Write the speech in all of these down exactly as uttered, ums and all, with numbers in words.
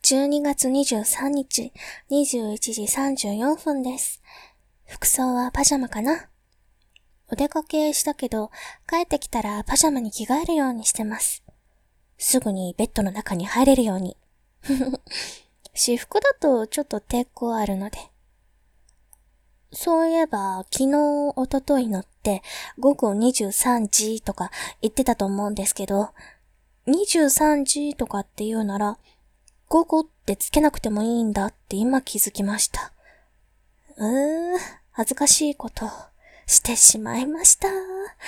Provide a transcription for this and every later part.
じゅうにがつにじゅうさんにち、にじゅういちじさんじゅうよんぷんです。服装はパジャマかな？お出かけしたけど、帰ってきたらパジャマに着替えるようにしてます。すぐにベッドの中に入れるように。私服だとちょっと抵抗あるので。そういえば、昨日、おとといのってごごにじゅうさんじとか言ってたと思うんですけど、にじゅうさんじとかって言うなら、ごごってつけなくてもいいんだって今気づきました。うーん、恥ずかしいことしてしまいました。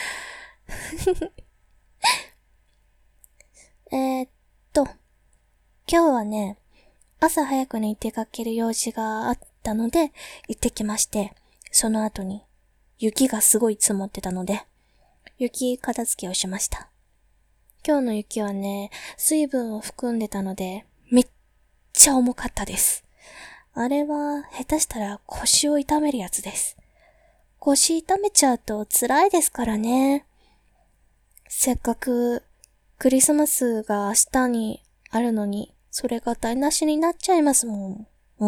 えーっと、今日はね、朝早くに出かける用事があったので行ってきまして、その後に雪がすごい積もってたので、雪片付けをしました。今日の雪はね、水分を含んでたので、めっちゃ重かったです。あれは下手したら腰を痛めるやつです。腰痛めちゃうと辛いですからね。せっかくクリスマスが明日にあるのに、それが台無しになっちゃいますもん。うん。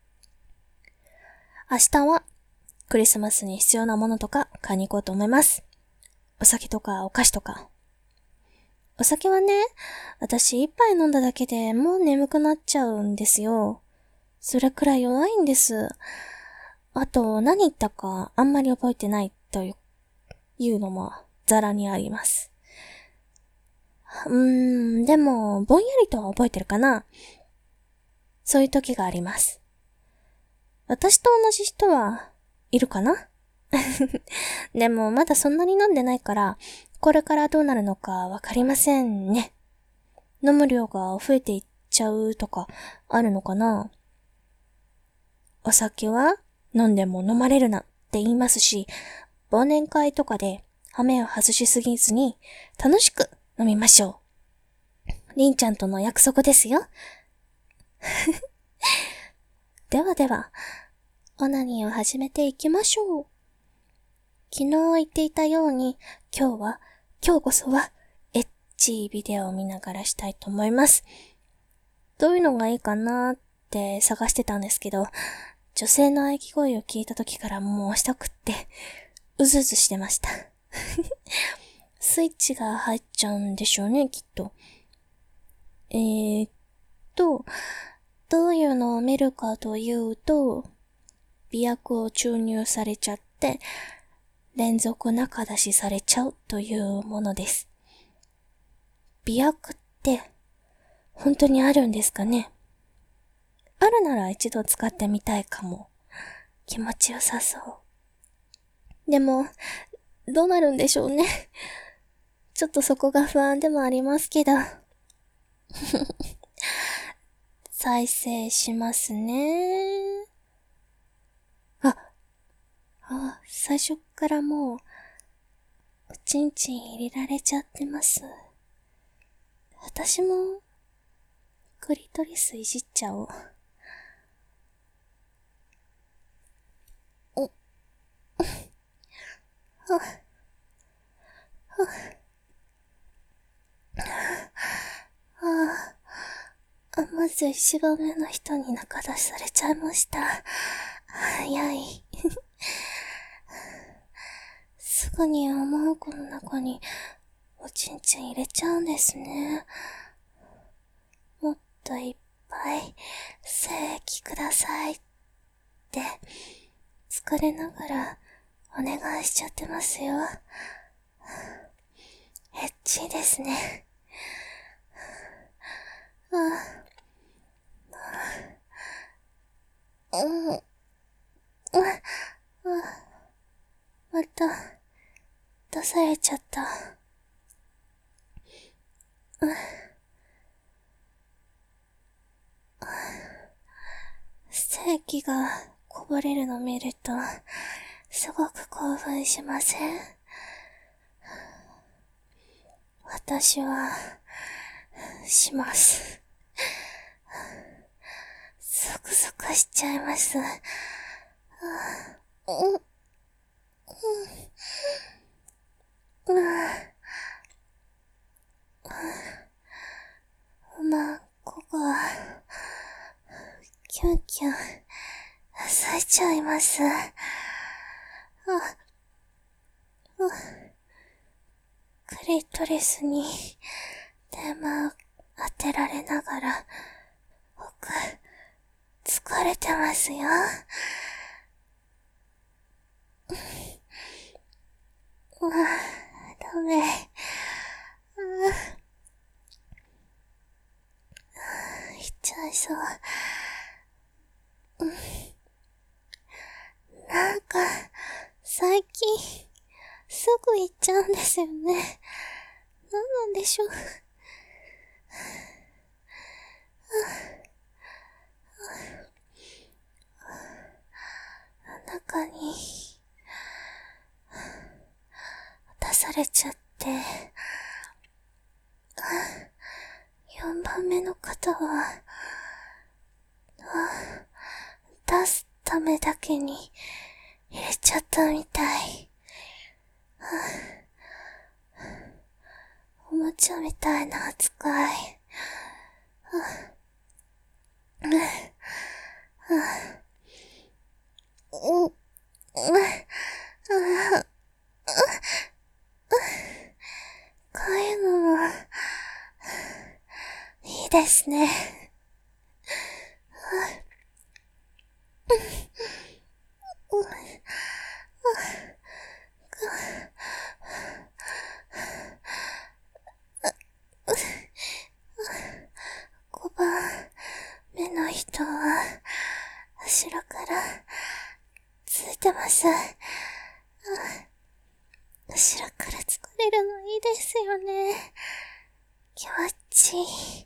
明日はクリスマスに必要なものとか買いに行こうと思います。お酒とかお菓子とか。お酒はね、私一杯飲んだだけでもう眠くなっちゃうんですよ。それくらい弱いんです。あと何言ったかあんまり覚えてないというのもザラにあります。うーん、でもぼんやりとは覚えてるかな。そういう時があります。私と同じ人はいるかな。でもまだそんなに飲んでないから、これからどうなるのかわかりませんね。飲む量が増えていっちゃうとかあるのかな。お酒は飲んでも飲まれるなって言いますし、忘年会とかで羽目を外しすぎずに楽しく飲みましょう。りんちゃんとの約束ですよ。ではでは、オナニーを始めていきましょう。昨日言っていたように、今日は、今日こそは、エッチいビデオを見ながらしたいと思います。どういうのがいいかなーって探してたんですけど、女性の喘ぎ声を聞いた時からもうしたくって、うずうずしてました。スイッチが入っちゃうんでしょうね、きっと。えーっと、どういうのを見るかというと、媚薬を注入されちゃって、連続中出しされちゃうというものです。媚薬って、本当にあるんですかね？あるなら一度使ってみたいかも。気持ちよさそう。でも、どうなるんでしょうね。ちょっとそこが不安でもありますけど。再生しますね。あ、あ、最初からもう、おちんちん入れられちゃってます。私も、クリトリスいじっちゃおう。お、あ、あ、あ、まず一番目の人に中出しされちゃいました。早い。すぐに思う子の中におちんちん入れちゃうんですね。もっといっぱい精液くださいって疲れながらお願いしちゃってますよ。エッチですね。ああ、うん、あ、あ、また出されちゃった。精液がこぼれるの見るとすごく興奮しません？私はします。ゾクゾクしちゃいます。うん、うん、ま、ここがキュンキュン、咲いちゃいます。あ、あ、クリトリスに手間を当てられながら、僕、疲れてますよ。うわ、ダメ。ああ、いっちゃいそう。うん、なんか、最近、すぐ行っちゃうんですよね。なんなんでしょう。中に、出されちゃって、よんばんめの方は、出すためだけに入れちゃったみたい。おもちゃみたいな扱い。こういうのも、いいですね。ごばんめの人は、後ろからついてます。後ろから疲れるのいいですよね。気持ちいい。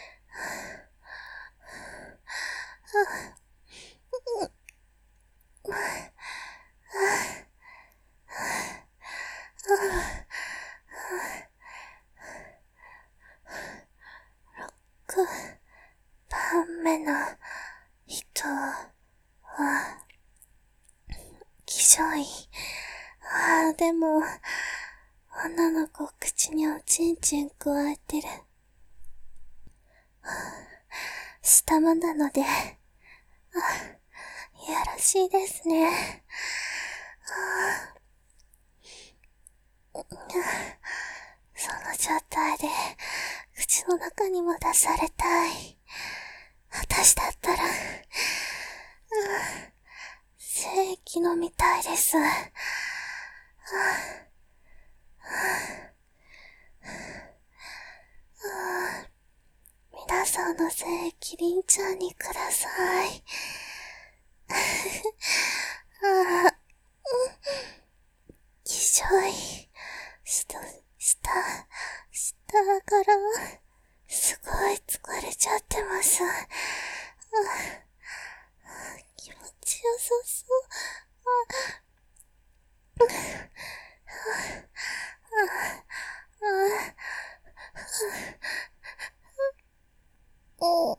ろくばんめの人は、気性いい。ああ、でも、女の子口におちんちん加えてる。下間なので、あ、いやらしいですね。その状態で、口の中にも出されたい。私だったら、精液飲みたいです。皆さんの精液、りんちゃんにください。ああ、気性いい。下、下、下から、すごい疲れちゃってます。ああ、気持ちよさそう。お、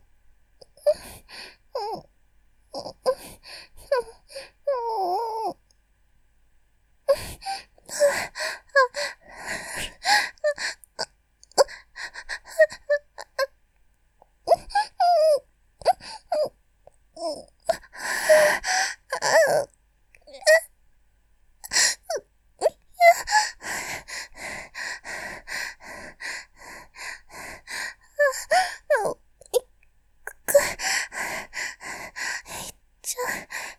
ちょ、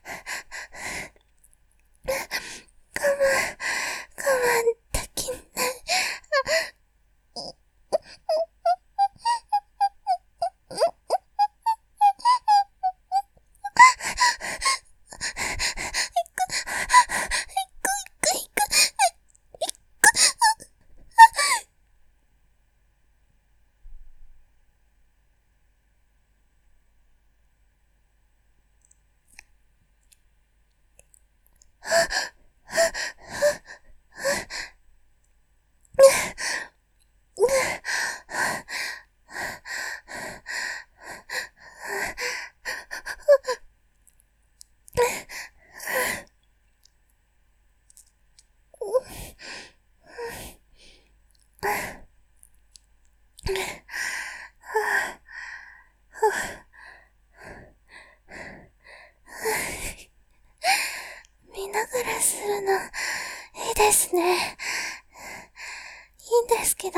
我慢できない。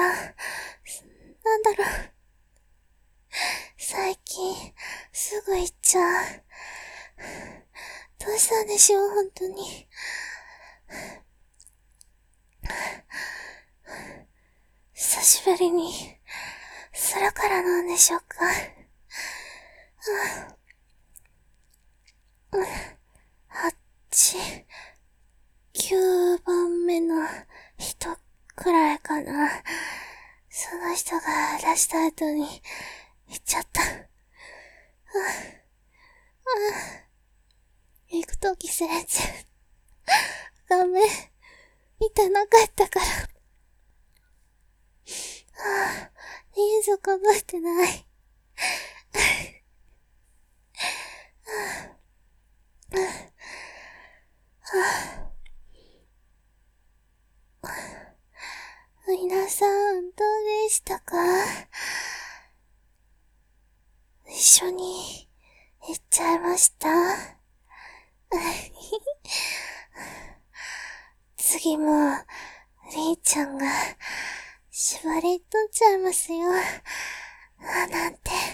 なんだろう。最近、すぐ行っちゃう。どうしたんでしょう、本当に。久しぶりに、するからなんでしょうか。はち、きゅうばんめの人くらいかな。その人が出した後に、行っちゃった。行くとき全然、画面、見てなかったから。人数数えてない。皆さん、どうでしたか？一緒に行っちゃいました？次も、りーちゃんが、縛り取っちゃいますよ。なんて。